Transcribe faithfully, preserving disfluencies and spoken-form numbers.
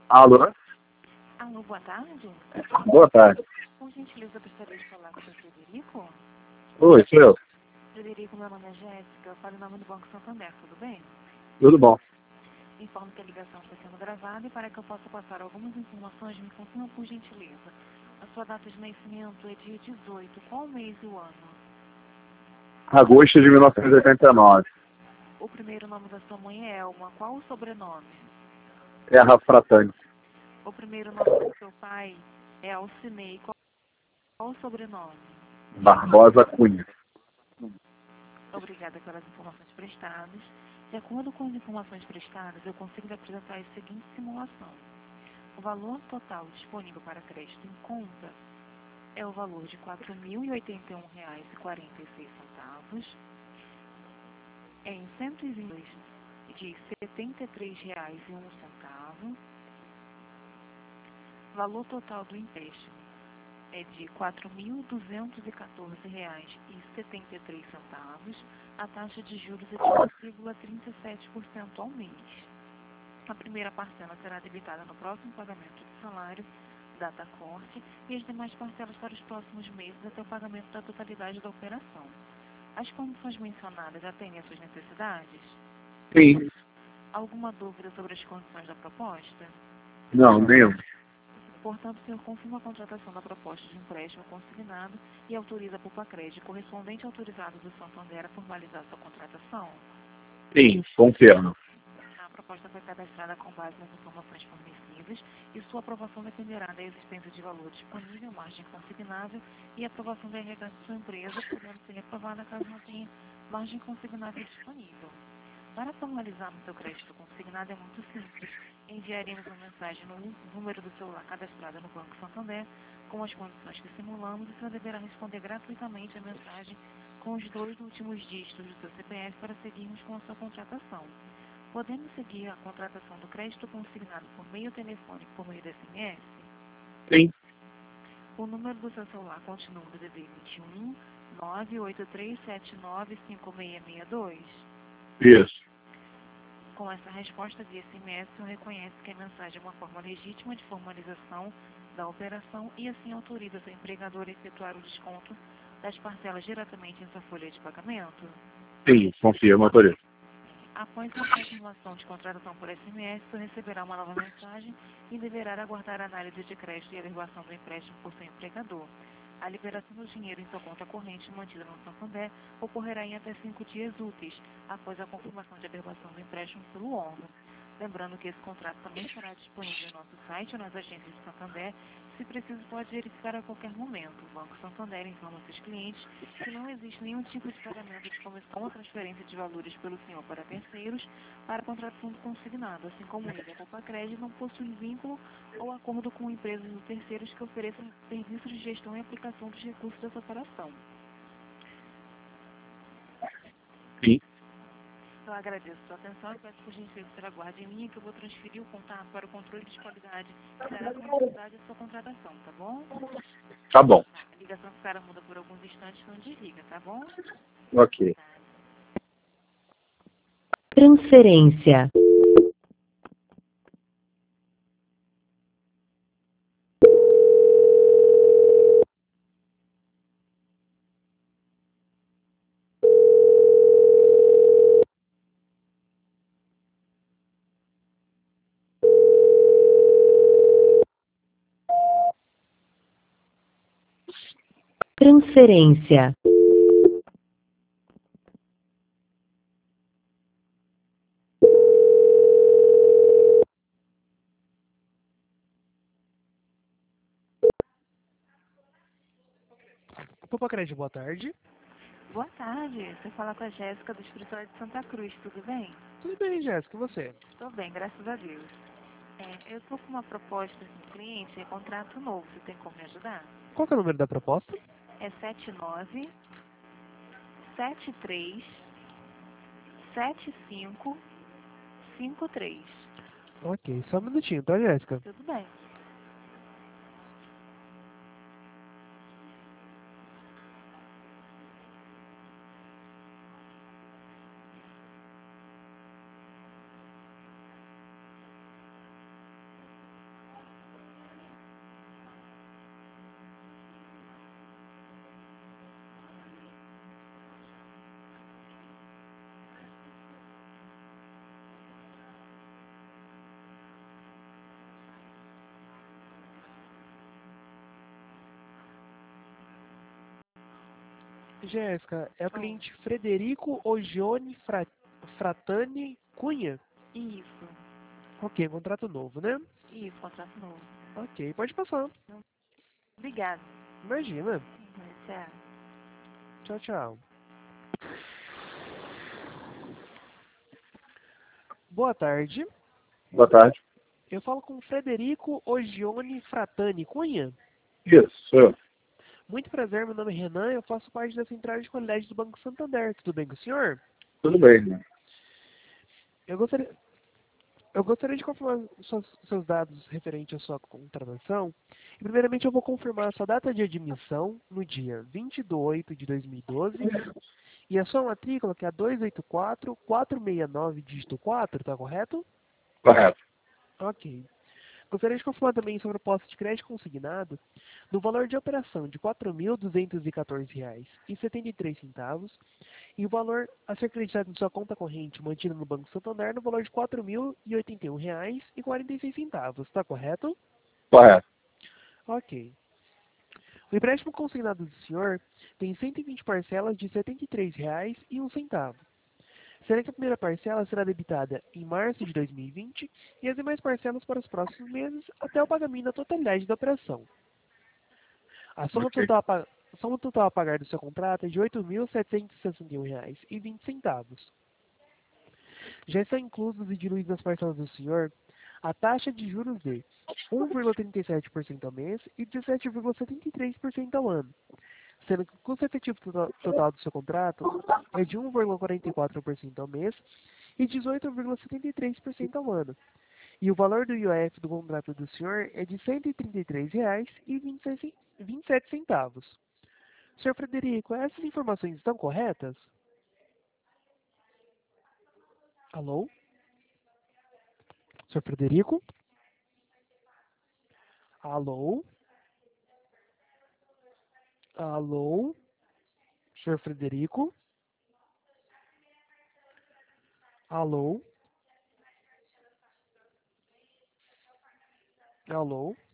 Alô? Alô, boa tarde. Boa tarde. Com gentileza, eu gostaria de falar com o seu Frederico. Oi, sou eu. Frederico, meu nome é Jéssica, eu falo em nome do Banco Santander, tudo bem? Tudo bom? Informo que a ligação está sendo gravada e para que eu possa passar algumas informações, me confirma por gentileza. A sua data de nascimento é dia dezoito, qual o mês e o ano? Agosto de mil novecentos e oitenta e nove. O primeiro nome da sua mãe é Elma, qual o sobrenome? Terra Fratani. O primeiro nome do seu pai é Alcinei, qual, qual o sobrenome? Barbosa Cunha. Obrigada pelas informações prestadas. De acordo com as informações prestadas, eu consigo lhe apresentar a seguinte simulação. O valor total disponível para crédito em conta é o valor de quatro mil e oitenta e um reais e quarenta e seis centavos, em cento e vinte de setenta e três reais e um centavo. Valor total do empréstimo é de quatro mil duzentos e quatorze reais e setenta e três centavos. A taxa de juros é de um vírgula trinta e sete por cento ao mês. A primeira parcela será debitada no próximo pagamento de salário, data corte, e as demais parcelas para os próximos meses até o pagamento da totalidade da operação. As condições mencionadas atendem às suas necessidades? Sim. Alguma dúvida sobre as condições da proposta? Não, nenhum. Portanto, o senhor confirma a contratação da proposta de empréstimo consignado e autoriza a Pupacred, correspondente autorizado do Santander, a formalizar sua contratação? Sim, confirmo. A proposta foi cadastrada com base nas informações fornecidas e sua aprovação dependerá da existência de valor disponível, margem consignável e aprovação da R H de sua empresa, podendo ser aprovada caso não tenha margem consignável disponível. Para formalizar no seu crédito consignado é muito simples. Enviaremos uma mensagem no número do celular cadastrado no Banco Santander com as condições que simulamos e o senhor deverá responder gratuitamente a mensagem com os dois últimos dígitos do seu C P F para seguirmos com a sua contratação. Podemos seguir a contratação do crédito consignado por meio telefônico por meio do S M S? Sim. O número do seu celular continua no D D vinte e um, nove oito três sete nove cinco seis seis dois. Isso. Com essa resposta de S M S, o senhor reconhece que a mensagem é uma forma legítima de formalização da operação e assim autoriza seu empregador a efetuar o desconto das parcelas diretamente em sua folha de pagamento? Sim, confirmo, autorizo. Após a confirmação de contratação por S M S, o senhor receberá uma nova mensagem e deverá aguardar a análise de crédito e averiguação do empréstimo por seu empregador. A liberação do dinheiro em sua conta corrente mantida no Santander ocorrerá em até cinco dias úteis, após a confirmação de averiguação do empréstimo pelo órgão. Lembrando que esse contrato também estará disponível no nosso site ou nas agências de Santander. Se preciso, pode verificar a qualquer momento. O Banco Santander informa seus clientes que não existe nenhum tipo de pagamento de comissão ou transferência de valores pelo senhor para terceiros para contratação do consignado, assim como ele, a Pupacred, não possui vínculo ou acordo com empresas ou terceiros que ofereçam serviços de gestão e aplicação dos recursos dessa operação. Sim. Eu agradeço a sua atenção e peço por gentileza que você aguarde em linha que eu vou transferir o contato para o controle de qualidade que dará continuidade à sua contratação, tá bom? Tá bom. A ligação ficará muda por alguns instantes, não desliga, tá bom? Ok. Transferência. Transferência. Pupacred, boa tarde. Boa tarde, você fala com a Jéssica do escritório de Santa Cruz, tudo bem? Tudo bem, Jéssica, e você? Estou bem, graças a Deus. É, eu estou com uma proposta de cliente, é contrato novo, você tem como me ajudar? Qual que é o número da proposta? É sete nove sete três sete cinco cinco três. Ok, só um minutinho, tá, Jéssica? Tudo bem. Jéssica, é o cliente Frederico Ogione Fra- Fratani Cunha? Isso, Ok, contrato novo, né? isso, contrato novo. Ok, pode passar. Obrigada. Imagina. Tchau. Tchau, tchau. Boa tarde. Boa tarde. Eu falo com Frederico Ogione Fratani Cunha. Isso, sou eu. Muito prazer, meu nome é Renan, eu faço parte da Central de Qualidade do Banco Santander. Tudo bem com o senhor? Tudo bem, né? Eu gostaria, eu gostaria de confirmar seus, seus dados referentes à sua contratação. E, primeiramente, eu vou confirmar a sua data de admissão no dia vinte de oito de dois mil e doze e a sua matrícula, que é a dois oito quatro, quatro seis nove, dígito quatro, tá correto? Correto. Ok. Gostaria de confirmar também sobre a posse de crédito consignado no valor de operação de quatro mil duzentos e quatorze reais e setenta e três centavos e o valor a ser acreditado em sua conta corrente mantida no Banco Santander no valor de quatro mil e oitenta e um reais e quarenta e seis centavos. Está correto? Correto. Ok. O empréstimo consignado do senhor tem cento e vinte parcelas de setenta e três reais e um centavo. Sendo que a primeira parcela será debitada em março de dois mil e vinte e as demais parcelas para os próximos meses até o pagamento da totalidade da operação. A soma, Ok. total a, pa- a soma total a pagar do seu contrato é de oito mil setecentos e sessenta e um reais e vinte centavos. Já estão inclusos e diluídos nas parcelas do senhor a taxa de juros de um vírgula trinta e sete por cento ao mês e dezessete vírgula setenta e três por cento ao ano, sendo que o custo efetivo total total do seu contrato é de um vírgula quarenta e quatro por cento ao mês e dezoito vírgula setenta e três por cento ao ano. E o valor do I O F do contrato do senhor é de cento e trinta e três reais e vinte e sete centavos. senhor Frederico, essas informações estão corretas? Alô? senhor Frederico? Alô? Alô? senhor Frederico? Alô? Alô?